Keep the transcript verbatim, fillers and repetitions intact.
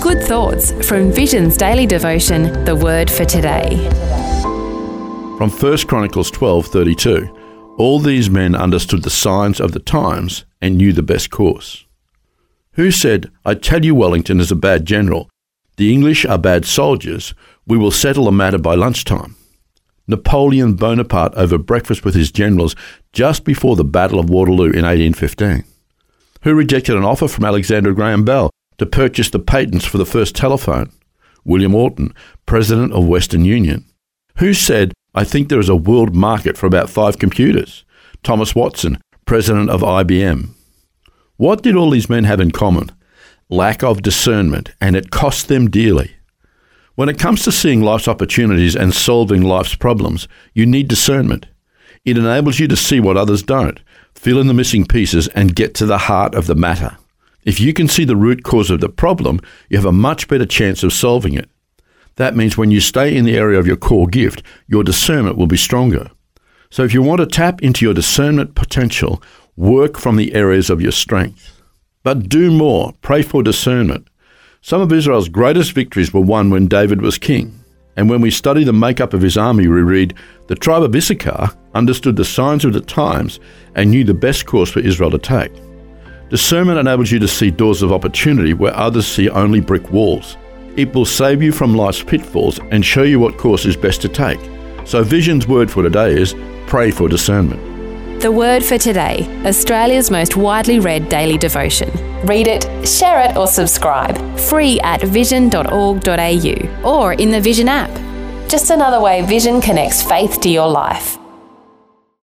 Good thoughts from Vision's daily devotion, The Word for Today. From First Chronicles twelve thirty-two, all these men understood the signs of the times and knew the best course. Who said, "I tell you Wellington is a bad general. The English are bad soldiers. We will settle the matter by lunchtime"? Napoleon Bonaparte over breakfast with his generals just before the Battle of Waterloo in eighteen fifteen. Who rejected an offer from Alexander Graham Bell to purchase the patents for the first telephone? William Orton, President of Western Union. Who said, "I think there is a world market for about five computers"? Thomas Watson, President of I B M. What did all these men have in common? Lack of discernment, and it cost them dearly. When it comes to seeing life's opportunities and solving life's problems, you need discernment. It enables you to see what others don't, fill in the missing pieces, and get to the heart of the matter. If you can see the root cause of the problem, you have a much better chance of solving it. That means when you stay in the area of your core gift, your discernment will be stronger. So if you want to tap into your discernment potential, work from the areas of your strength. But do more. Pray for discernment. Some of Israel's greatest victories were won when David was king. And when we study the makeup of his army, we read, the tribe of Issachar understood the signs of the times and knew the best course for Israel to take. Discernment enables you to see doors of opportunity where others see only brick walls. It will save you from life's pitfalls and show you what course is best to take. So Vision's word for today is pray for discernment. The Word for Today, Australia's most widely read daily devotion. Read it, share it or subscribe. Free at vision dot org dot a u or in the Vision app. Just another way Vision connects faith to your life.